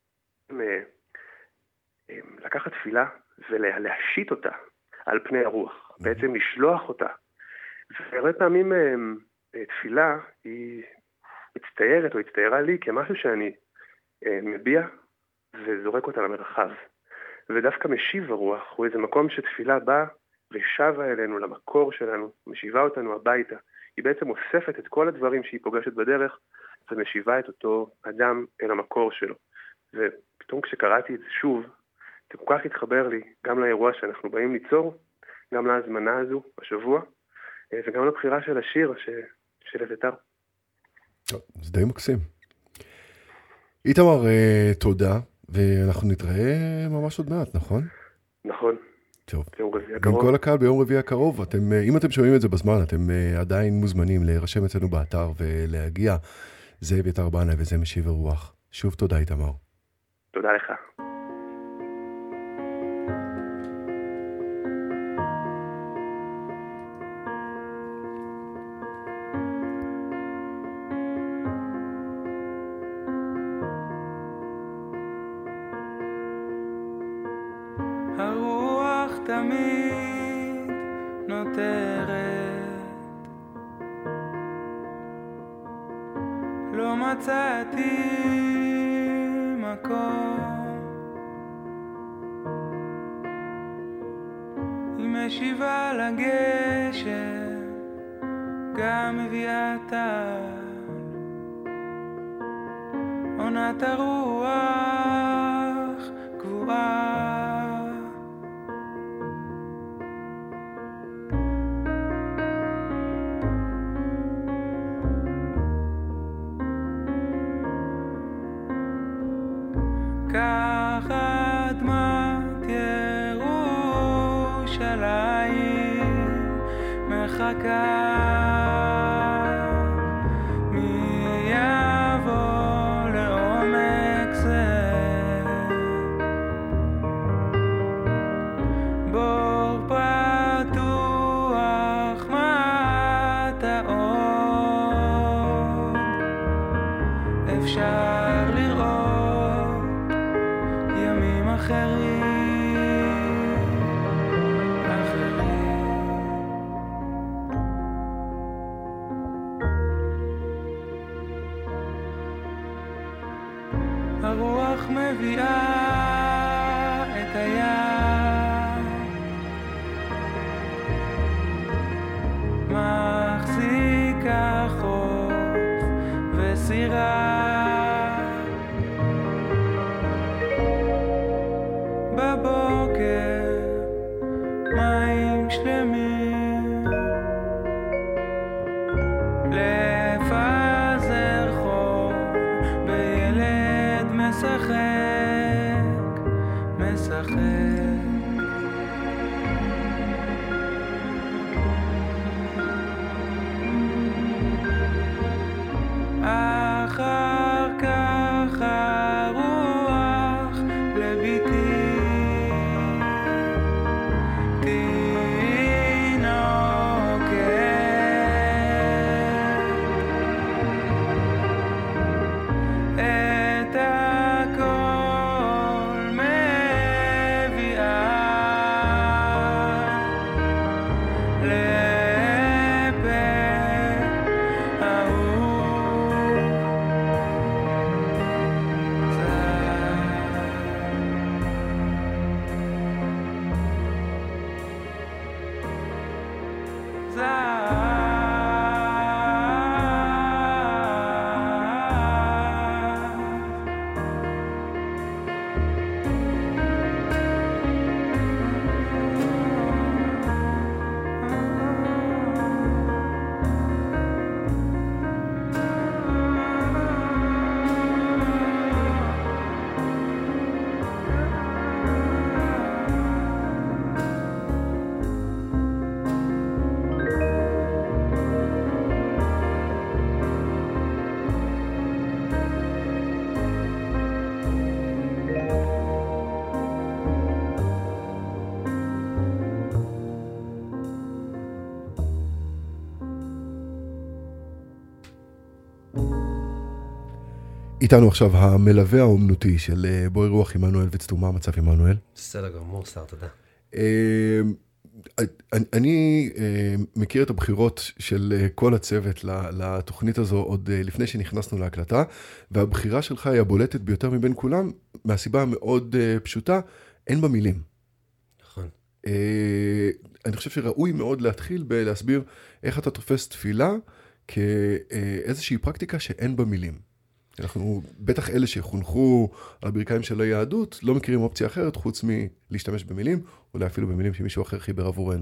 לקחת תפילה ולהשית אותה על פני הרוח, בעצם לשלוח אותה. והרבה פעמים תפילה היא מצטיירת או הצטיירה לי כמשהו שאני מביע וזורק אותה למרחב. ודווקא משיב הרוח הוא איזה מקום שתפילה באה ושבה אלינו למקור שלנו, משיבה אותנו הביתה. היא בעצם אוספת את כל הדברים שהיא פוגשת בדרך ומשיבה את אותו אדם אל המקור שלו. ופתאום כשקראתי את זה שוב, זה כל כך התחבר לי גם לאירוע שאנחנו באים ליצור, גם להזמנה הזו השבוע, וגם לבחירה של השיר ש... של אביתר. טוב, זה די מקסים. איתמר, תודה, ואנחנו נתראה ממש עוד מעט, נכון? נכון. טוב. ביום רביעי הקרוב. עם כל הקהל ביום רביעי הקרוב, אתם, אם אתם שומעים את זה בזמן, אתם עדיין מוזמנים להירשם אצלנו באתר ולהגיע. זה אביתר בנאי וזה משיב הרוח. שוב תודה, איתמר. תודה לך. הרוח תמיד נותרת, לא מצאתי מקום, היא משיבה לגשם, גם מביאה טל, עונת הרוח קבועה, ככה אדמת ירושלים מחכה, מי יבוא לעומק זה, בור פתוח מטה עוד, אפשר לראות ימים אחרים, אחרים. הרוח מביאה את הים, מחזיקה חוף וסירה, בבוקר מים שלמים, לפזר חור בילד משחק, משחק. אחר כך הרוח לביתי, את הכל איתנו עכשיו המלווה האומנותי של בואי רוח, עמנואל ויצטור. מה המצב, עמנואל? בסדר גמור, שר, תודה. אני מכיר את הבחירות של כל הצוות לתוכנית הזו עוד לפני שנכנסנו להקלטה, והבחירה שלך היא הבולטת ביותר מבין כולם, מהסיבה המאוד פשוטה, אין בה מילים. נכון. אני חושב שראוי מאוד להתחיל בלהסביר איך אתה תופס תפילה כאיזושהי פרקטיקה שאין בה מילים. אנחנו, בטח אלה שחונכו על הברכיים של היהדות, לא מכירים אופציה אחרת חוץ מלהשתמש במילים, אולי אפילו במילים שמישהו אחר חיבר עבורנו.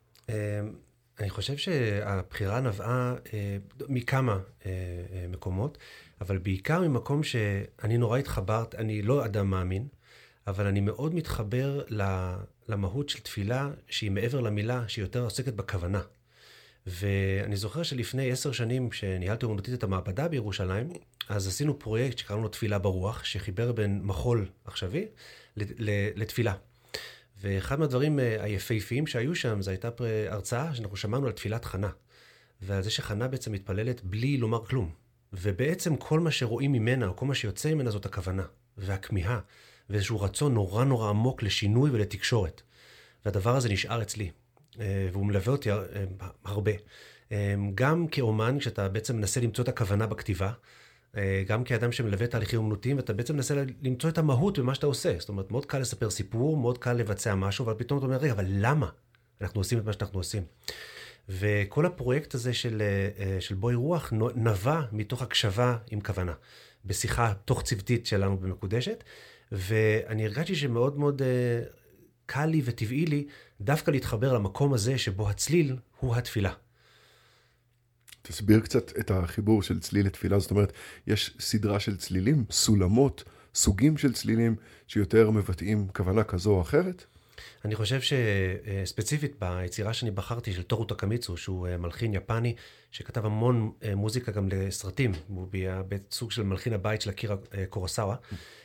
אני חושב שהבחירה נבעה מכמה מקומות, אבל בעיקר ממקום שאני נורא התחברת, אני לא אדם מאמין, אבל אני מאוד מתחבר למהות של תפילה שהיא מעבר למילה, שהיא יותר עוסקת בכוונה. ואני זוכר שלפני עשר שנים, כשניהלתי אומנותית את המעבדה בירושלים, אז עשינו פרויקט שקראנו לו תפילה ברוח, שחיבר בין מחול עכשווי לתפילה. ואחד מהדברים היפהפיים שהיו שם, זו הייתה הרצאה שאנחנו שמענו על תפילת חנה. ועל זה שחנה בעצם מתפללת בלי לומר כלום. ובעצם כל מה שרואים ממנה, או כל מה שיוצא ממנה, זאת הכוונה, והכמיהה, ואיזשהו רצון נורא נורא עמוק לשינוי ולתקשורת. והדבר הזה נשאר אצלי. והוא מלווה אותי הרבה. גם כאומן, כשאתה בעצם מנסה למצוא את הכוונה בכתיבה, גם כאדם שמלווה תהליכים אומנותיים, ואתה בעצם מנסה למצוא את המהות במה שאתה עושה. זאת אומרת, מאוד קל לספר סיפור, מאוד קל לבצע משהו, אבל פתאום אתה אומר, רגע, אבל למה אנחנו עושים את מה שאנחנו עושים? וכל הפרויקט הזה של, של בואי רוח נבע מתוך הקשבה עם כוונה, בשיחה תוך צוותית שלנו במקודשת, ואני הרגשתי שמאוד מאוד קל לי וטבעי לי דווקא להתחבר למקום הזה שבו הצליל הוא התפילה. תסביר קצת את החיבור של צליל לתפילה, זאת אומרת, יש סדרה של צלילים, סולמות, סוגים של צלילים שיותר מבטאים כוונה כזו או אחרת? אני חושב שספציפית ביצירה שאני בחרתי של טורו טקמיצו, שהוא מלחין יפני, שכתב המון מוזיקה גם לסרטים, הוא בסוג של מלחין הבית של אקירה קורוסאווה,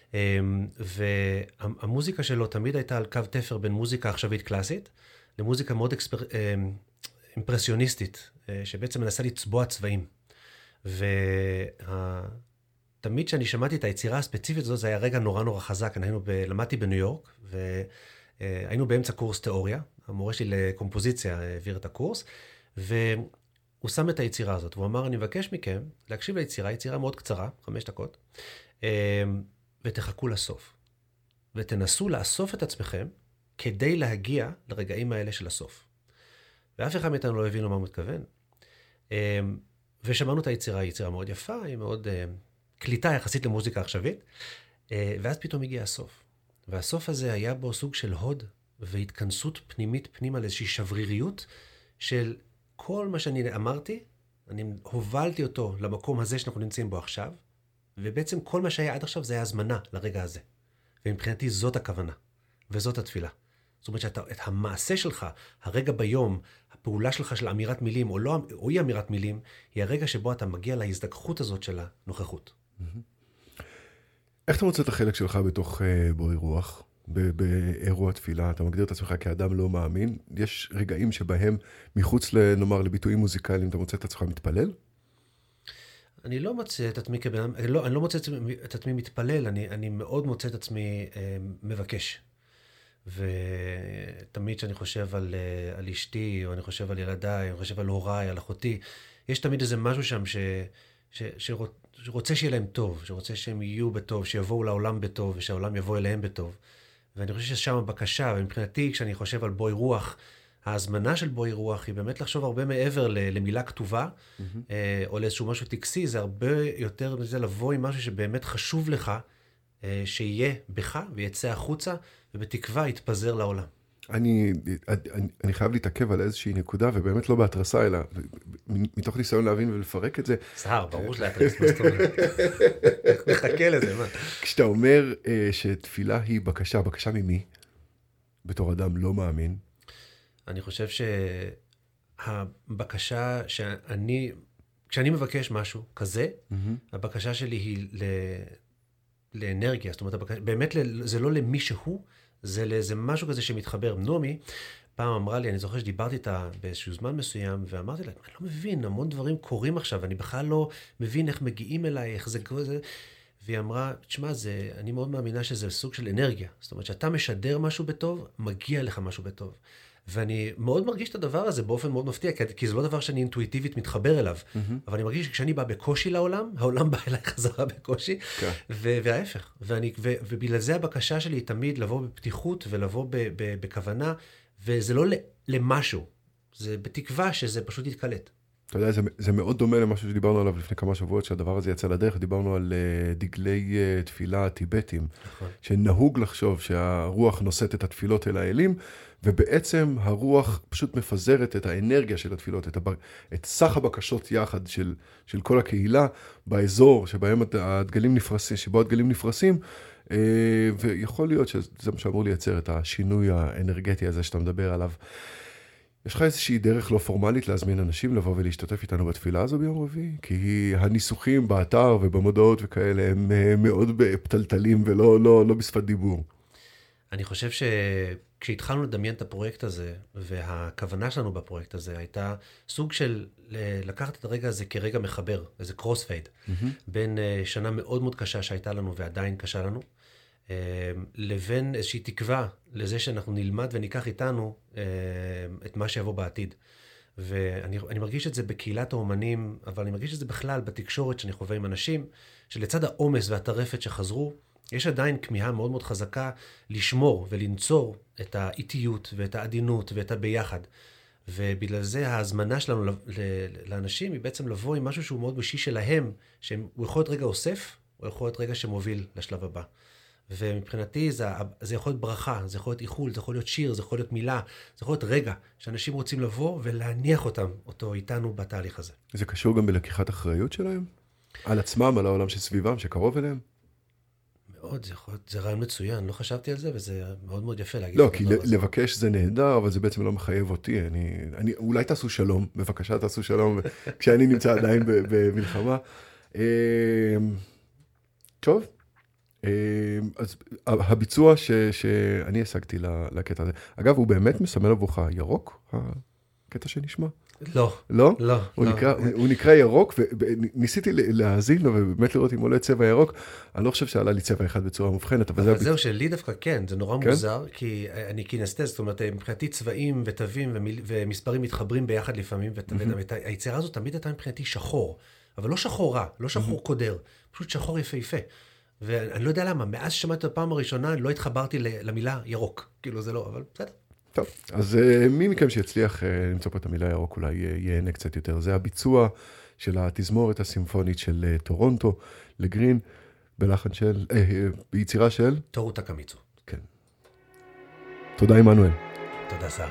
והמוזיקה שלו תמיד הייתה על קו תפר בין מוזיקה עכשווית קלאסית, למוזיקה מאוד אקספר... אימפרסיוניסטית, שבעצם מנסה לצבוע צבעים. ותמיד כשאני שמעתי את היצירה הספציפית הזאת, זה היה רגע נורא נורא חזק. אני היינו ב... למדתי בניו יורק, והיינו באמצע קורס תיאוריה. המורה שלי לקומפוזיציה העביר את הקורס, והוא שם את היצירה הזאת. והוא אמר, אני מבקש מכם להקשיב ליצירה, יצירה מאוד קצרה, חמש דקות, ותחכו לסוף. ותנסו לאסוף את עצמכם כדי להגיע לרגעים האלה של הסוף. ואף אחד מאיתנו לא הבין לו מה הוא מתכוון. ושמענו את היצירה, היא יצירה מאוד יפה, היא מאוד קליטה יחסית למוזיקה עכשווית, ואז פתאום הגיע הסוף. והסוף הזה היה בו סוג של הוד והתכנסות פנימית פנימה לאיזושהי שבריריות של כל מה שאני אמרתי, אני הובלתי אותו למקום הזה שאנחנו נמצאים בו עכשיו, ובעצם כל מה שהיה עד עכשיו זה היה הזמנה לרגע הזה. ומבחינתי זאת הכוונה, וזאת התפילה. זאת אומרת שאת המעשה שלך, הרגע ביום, הפעולה שלך של אמירת מילים, או לא, או אי אמירת מילים, היא הרגע שבו אתה מגיע להזדככות הזאת של הנוכחות. איך אתה מוצא את החלק שלך בתוך בואי רוח, באירוע תפילה? אתה מגדיר את עצמך כאדם לא מאמין. יש רגעים שבהם מחוץ לנאמר לביטויים מוזיקליים, אתה מוצא את עצמך מתפלל? אני לא מוצא את עצמי כבן, אני לא, אני לא מוצא את עצמי מתפלל, אני, אני מאוד מוצא את עצמי אה, מבקש. ותמיד שאני חושב על, על אשתי, או אני חושב על ילדיי, אני חושב על הוריי, על אחותי, יש תמיד איזה משהו שם ש, ש, שרוצ, שרוצה שיהיה להם טוב, שרוצה שהם יהיו בטוב, שיבואו לעולם בטוב, ושהעולם יבוא אליהם בטוב. ואני חושב ששם הבקשה, ומבחינתי כשאני חושב על בואי רוח, ההזמנה של בואי רוח היא באמת לחשוב הרבה מעבר למילה כתובה, mm-hmm. או לאיזשהו משהו טקסי, זה הרבה יותר מזה לבוא עם משהו שבאמת חשוב לך, שיהיה בך ויצא החוצה, ובתקווה יתפזר לעולם. אני, אני, אני חייב להתעכב על איזושהי נקודה, ובאמת לא בהתרסה, אלא מתוך ניסיון להבין ולפרק את זה. סהר, ברור שלהתרס, מה זאת אומרת? מחכה לזה, מה? כשאתה אומר שתפילה היא בקשה, בקשה ממי? בתור אדם לא מאמין? אני חושב שהבקשה שאני, כשאני מבקש משהו כזה, mm-hmm. הבקשה שלי היא ל... לאנרגיה, זאת אומרת, באמת זה לא למישהו, זה לאיזה משהו כזה שמתחבר. נעמי פעם אמרה לי, אני זוכר שדיברתי איתה באיזשהו זמן מסוים, ואמרתי לה, אני לא מבין, המון דברים קורים עכשיו, אני בכלל לא מבין איך מגיעים אליי, איך זה קורה, והיא אמרה, תשמע, זה, אני מאוד מאמינה שזה סוג של אנרגיה. זאת אומרת, שאתה משדר משהו בטוב, מגיע לך משהו בטוב. ואני מאוד מרגיש את הדבר הזה באופן מאוד מפתיע, כי זה לא דבר שאני אינטואיטיבית מתחבר אליו. Mm-hmm. אבל אני מרגיש שכשאני בא בקושי לעולם, העולם בא אליי חזרה בקושי, okay. ו- וההפך. ואני, ו- ובגלל זה הבקשה שלי היא תמיד לבוא בפתיחות ולבוא ב- ב- בכוונה, וזה לא למשהו, זה בתקווה שזה פשוט יתקלט. אתה יודע, זה, זה מאוד דומה למשהו שדיברנו עליו לפני כמה שבועות, שהדבר הזה יצא לדרך, דיברנו על uh, דגלי uh, תפילה טיבטים, נכון. שנהוג לחשוב שהרוח נושאת את התפילות אל האלים, ובעצם הרוח פשוט מפזרת את האנרגיה של התפילות, את, הב... את סך הבקשות יחד של, של כל הקהילה, באזור שבהם הדגלים נפרסים, שבו הדגלים נפרסים, uh, ויכול להיות שזה מה שאמור לייצר את השינוי האנרגטי הזה שאתה מדבר עליו. יש לך איזושהי דרך לא פורמלית להזמין אנשים לבוא ולהשתתף איתנו בתפילה הזו ביום רביעי? כי הניסוחים באתר ובמודעות וכאלה הם מאוד פתלתלים ולא לא, לא בשפת דיבור. אני חושב שכשהתחלנו לדמיין את הפרויקט הזה, והכוונה שלנו בפרויקט הזה הייתה סוג של לקחת את הרגע הזה כרגע מחבר, איזה קרוספייד, mm-hmm. בין שנה מאוד מאוד קשה שהייתה לנו ועדיין קשה לנו, לבין איזושהי תקווה לזה שאנחנו נלמד וניקח איתנו את מה שיבוא בעתיד. ואני אני מרגיש את זה בקהילת האומנים, אבל אני מרגיש את זה בכלל בתקשורת שאני חווה עם אנשים, שלצד העומס והטרפת שחזרו, יש עדיין כמיהה מאוד מאוד חזקה לשמור ולנצור את האיטיות ואת העדינות ואת הביחד. ובגלל זה ההזמנה שלנו לאנשים היא בעצם לבוא עם משהו שהוא מאוד אישי שלהם, שהוא יכול להיות רגע אוסף, או יכול להיות רגע שמוביל לשלב הבא. ומבחינתי זה, זה יכול להיות ברכה, זה יכול להיות איחול, זה יכול להיות שיר, זה יכול להיות מילה, זה יכול להיות רגע שאנשים רוצים לבוא ולהניח אותם, אותו איתנו בתהליך הזה. זה קשור גם בלקיחת אחריות שלהם? על עצמם, על העולם שסביבם, שקרוב אליהם? מאוד, זה, יכול, זה רעיון מצוין, לא חשבתי על זה, וזה מאוד מאוד יפה להגיד. לא, כי לבקש זה נהדר, אבל זה בעצם לא מחייב אותי. אני, אני, אולי תעשו שלום, בבקשה תעשו שלום, כשאני נמצא עדיין במלחמה. טוב. אז הביצוע ש, שאני השגתי לקטע הזה, אגב, הוא באמת מסמל עבורך ירוק, הקטע שנשמע? לא. לא? לא. הוא, לא. נקרא, הוא נקרא ירוק, וניסיתי להאזין לו, ובאמת לראות אם עולה צבע ירוק, אני לא חושב שעלה לי צבע אחד בצורה מובחנת, אבל, אבל זה... זהו, שלי דווקא כן, זה נורא כן? מוזר, כי אני קינסטז, זאת אומרת, מבחינתי צבעים ותווים ומיל, ומספרים מתחברים ביחד לפעמים, והיצירה הזאת תמיד הייתה מבחינתי שחור, אבל לא שחור רע, לא שחור קודר, פשוט שחור יפהפה. ואני לא יודע למה, מאז ששמעתי את הפעם הראשונה, לא התחברתי למילה ירוק. כאילו זה לא, אבל בסדר. טוב, אז מי מכם שיצליח למצוא פה את המילה ירוק, אולי ייהנה קצת יותר. זה הביצוע של התזמורת הסימפונית של טורונטו, לגרין, בלחן של, ביצירה של? טורו טקמיצו. כן. תודה, עמנואל. תודה, סם.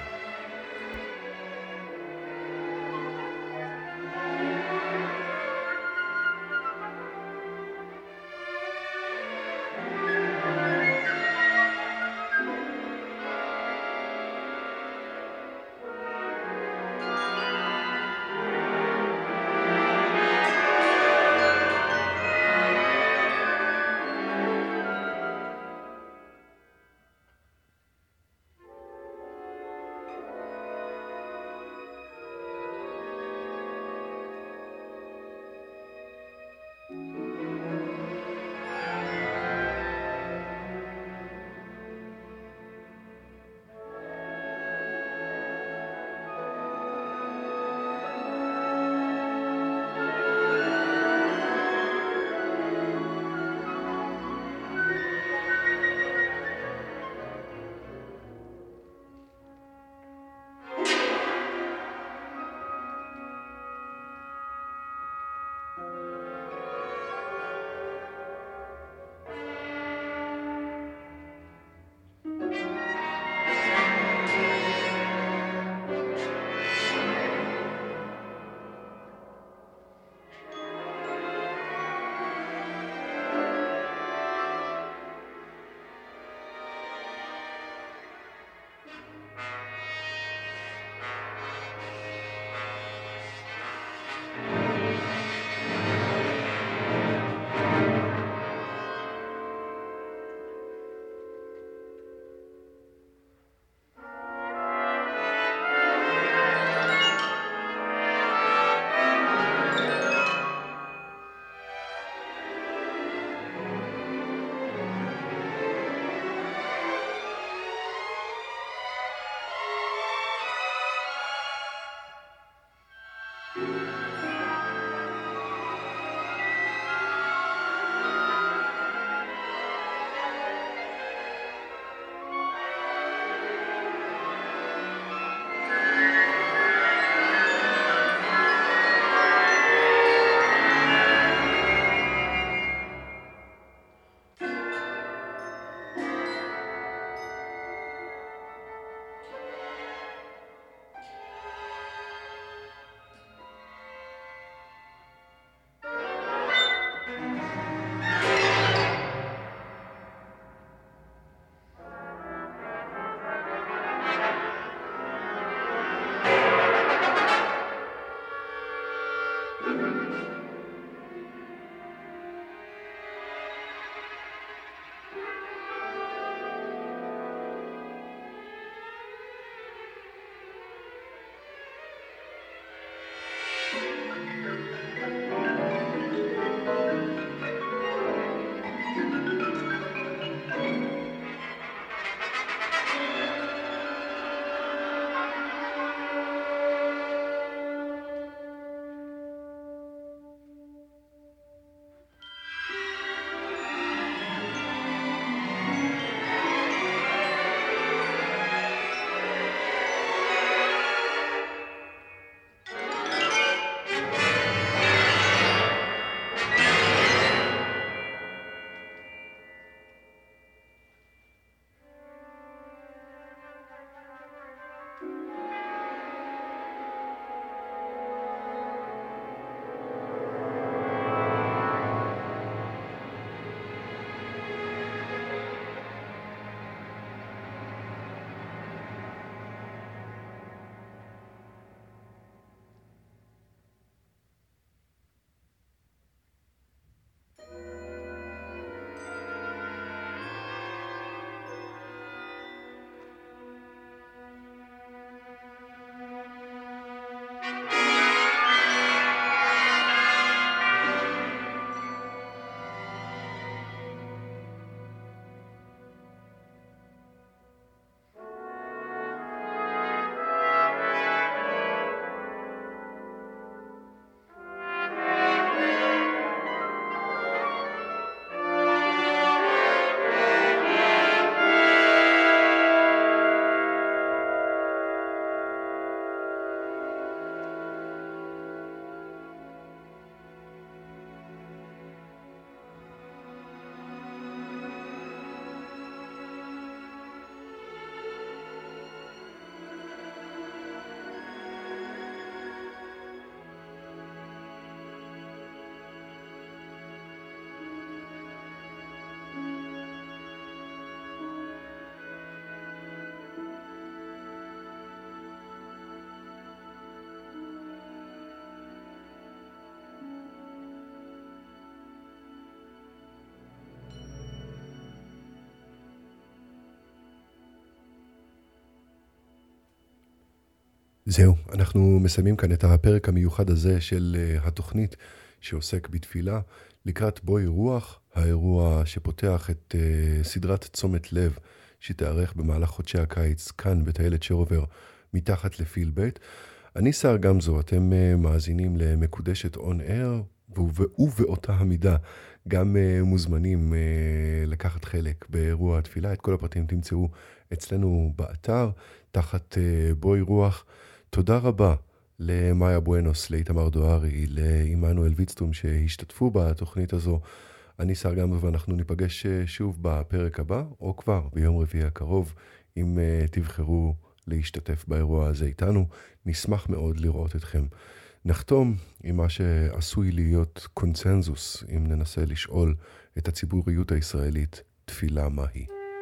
זהו, אנחנו מסיימים כאן את הפרק המיוחד הזה של uh, התוכנית שעוסק בתפילה לקראת בואי רוח, האירוע שפותח את uh, סדרת תשומת לב שתארך במהלך חודשי הקיץ כאן בטיילת שרובר מתחת לפיל בית. אני שר גמזו, אתם uh, מאזינים למקודשת און אייר, ובאותה המידה גם uh, מוזמנים uh, לקחת חלק באירוע התפילה. את כל הפרטים תמצאו אצלנו באתר תחת uh, בואי רוח. תודה רבה למאיה בואנוס, לאיתמר דוארי, לאימנואל ויצטום שהשתתפו בתוכנית הזו. אני שר גמזו ואנחנו ניפגש שוב בפרק הבא, או כבר ביום רביעי הקרוב, אם uh, תבחרו להשתתף באירוע הזה איתנו. נשמח מאוד לראות אתכם. נחתום עם מה שעשוי להיות קונצנזוס, אם ננסה לשאול את הציבוריות הישראלית, תפילה מהי.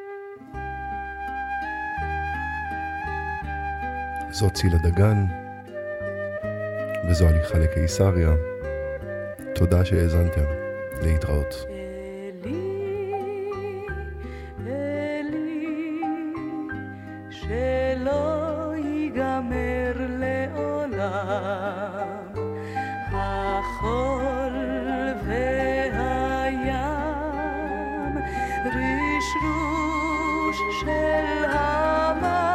זו צילה דגן, וזו הליכה לקיסריה. תודה שהאזנתם. להתראות. שלא ייגמר לעולם החול והים, רשרוש של המים